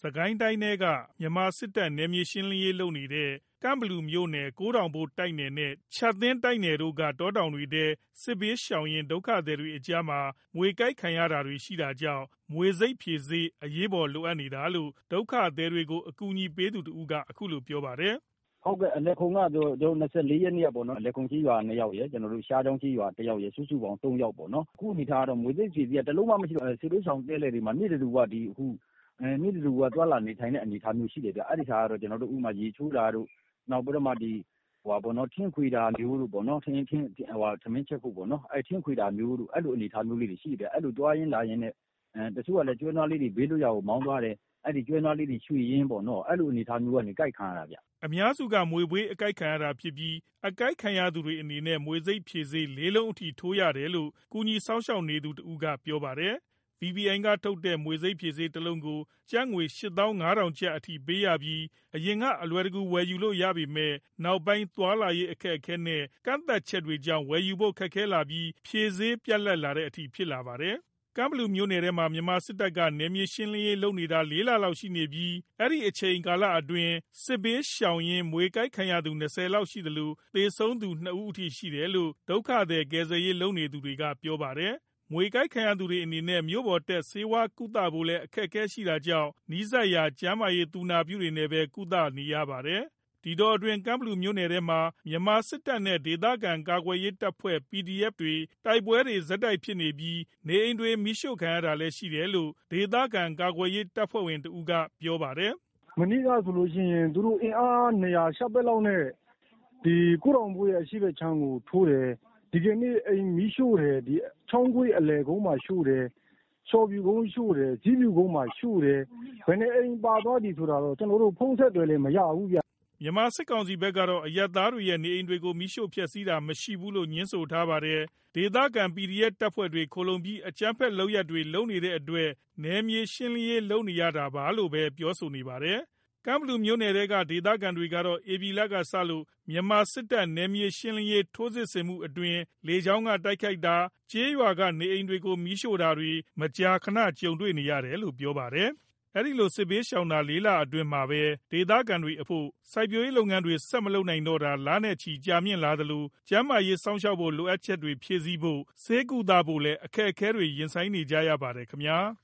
စစ်ကိုင်းတိုင်းထဲကမြန်မာစစ်တပ်နယ်မြေရှင်းလင်းရေးလုပ်နေတဲ့ကန့်ဘလူမြို့နယ်ကိုးတောင်ဘို့တိုက်နယ်နဲ့ချပ်သင်းတိုက်နယ်တို့ကတောတောင်တွေထဲစစ်ဘေးရှောင်ရင်းဒုက္ခသည်တွေအကြားမှာမြွေကိုက်ခံရတာတွေရှိတာကြောင့်မြွေဆိပ်ဖြေဆေးအရေးပေါ်လိုအပ်နေတာလို့ဒုက္ခသည်တွေကိုအကူအညီပေးသူတဦးကအခုလိုပြောပါတယ်ဟုတ်ကဲ့အလက်ခုံကကျွန်တော်24ရက်နေ့ပေါ့နော်အလက်ခုံကြီးရွာ2ယောက်ရယ်ကျွန်တော်တို့ရှားချောင်းကြီးရွာ1ယောက်ရယ်စုစုပေါင်း3ယောက်ပေါ့နော်အခုအနေထားကတော့မြွေဆိပ်ဖြေဆေးကတလုံးမှမရှိတော့ဆေးပေးဆောင်တဲလေတွေမှာနေ့တူကဒီအခုနေ့တူကသွားလာနေထိုင်တဲ့အနေအထားမျိုးရှိတယ်ဗျအဲ့ဒီစားကတော့ကျွန်တော်တို့ဥမာရေချိုးတာတို့နောက်ပြီးတော့မှဒီပေါ့နော်ထင်းခွေတာမျိုးတို့ပေါ့နော်ထင်းသမင်းချက်ဖို့ပေါ့နော်အဲ့ထင်းခွေတာမျိုးတို့အဲ့လိုအနေအထားမျိုးလေးတွေရှိတယ်အဲ့လိုတွားရင်းလာရင်းနဲ့တချို့ကလည်းကျွဲနွားလေးတွေဘေးလွတ်ရာကိုမောင်းသွားတယ်အဲ့ဒီကျွဲနွားလေးတွေရွှေရင်းပေါ့နော်အဲ့လိုအနေအထားမျိုးကနေကြိုက်ခံရတာဗျအများစုကမြွေပွေးအကြိုက်ခံရတာဖြစ်ပြီးအကြိုက်ခံရသူတွေအနေနဲ့မြွေဆိပ်ဖြေဆေး၄လုံးအထိထိုးရတယ်လို့ကုညီစောင့်ရှောက်နေသူတဦးကပြောပါတယ်VBN ကထုတ်တဲ့မြွေဆိပ်ဖြေဆေးတစ်လုံးကိုကျပ်ငွေ8500ကျပ်အထိပေးရပြီးအရင်ကအလွယ်တကူဝယ်ယူလို့ရပေမဲ့နောက်ပိုင်းသွားလာရေးအခက်အခဲနဲ့ကန့်သတ်ချက်တွေကြောင့်ဝယ်ယူဖို့ခက်ခဲလာပြီးဖြေဆေးပြတ်လတ်လာတဲ့အထိဖြစ်လာပါတယ်ကန့်ဘလူမြို့နယ်ထဲမှာမြန်မာစစ်တပ်ကနယ်မြေရှင်းလင်းရေးလုပ်နေတာ4လလောက်ရှိနေပြီးအဲ့ဒီအချိန်ကာလအတွင်းစစ်ဘေးရှောင်ရင်းမြွေကိုက်ခံရသူ20လောက်ရှိသလိုသေဆုံးသူ2ဦးအထိရှိတယ်လို့ဒုက္ခသည်ကယ်ဆယ်ရေးလုပ်နေသူတွေကပြောပါတယ်မြွေကိုက်ခံရသူတွေအနေနဲ့မြို့ပေါ်တက်ဆေးဝါးကုသဖို့လည်းအခက်အခဲရှိတာကြောင့်နီးစပ်ရာကျန်းမာရေးသူနာပြုတွေနဲ့ပဲကုသနေရပါတယ်ဒီတော့အတွင်းကန့်ဘလူမြို့နယ်ထဲမှာမြန်မာစစ်တပ်နဲ့ဒေသခံကာကွယ်ရေးတပ်ဖွဲ့ PDF တွေတိုက်ပွဲတွေဇက်တိုက်ဖြစ်နေပြီးနေအိမ်တွေမိရှို့ခံရတာလည်းရှိတယ်လို့ဒေသခံကာကွယ်ရေးတပ်ဖွဲ့ဝင်တဦးကပြောပါတယ်မနေ့ကဆိုလို့ရှိရင်သူတို့အင်အား200ရှပ်ပဲလောက်နဲ့ဒီကိုတောင်ဘိုးရဲ့အရှိဘက်ချမ်းကိုထိုးတယ်ဒီကနေ့အိမ်မိရှို့တယ်ဒီချောင်းခွေးအလဲကုန်းမှာရှို့တယ်ချော်ပြူကုန်းရှို့တယ်ကြီးပြူကုန်းမှာရှို့တယ်ဘယ်နဲ့အိမ်ပါသွားပြီဆိုတာတော့ကျွန်တော်တို့ဖုံးဆက်တယ်လည်းမရဘူးဗျမြန်မာစစ်ကောင်စီဘက်ကတော့အရပ်သားတွေရဲ့နေအိမ်တွေကိုမိရှို့ဖျက်ဆီးတာမရှိဘူးလို့ညင်းဆိုထားပါတယ်ဒေသခံ PDF တပ်ဖွဲ့တွေခိုလုံပြီးအကြမ်းဖက်လုပ်ရပ်တွေလုပ်နေတဲ့အတွက်နယ်မြေရှင်းလင်းရေးလုပ်နေရတာပါလို့ပဲပြောဆိုနေပါတယ်ကန့်ဘလူမြို့နယ်ကဒေသခံတွေကတော့ဧပြီလကစလို့မြန်မာစစ်တပ်နယ်မြေရှင်းလင်းရေးထိုးစစ်ဆင်မှုအတွင်းလေကြောင်းကတိုက်ခိုက်တာကျေးရွာကနေအိမ်တွေကိုမီးရှို့တာတွေမကြာခဏကြုံတွေ့နေရတယ်လို့ပြောပါတယ်အဲ့ဒီလိုစစ်ဘေးရှောင်တာ4လအတွင်းမှာပဲဒေသခံတွေအဖို့စိုက်ပျိုးရေးလုပ်ငန်းတွေဆက်မလုပ်နိုင်တော့တာလနဲ့ချီကြာမြင့်လာသလိုကျန်းမာရေးစောင့်ရှောက်ဖို့လိုအပ်ချက်တွေဖြည့်ဆည်းဖို့ဆေးကုသဖို့လည်းအခက်အခဲတွေရင်ဆိုင်နေကြရပါတယ်ခင်ဗျာ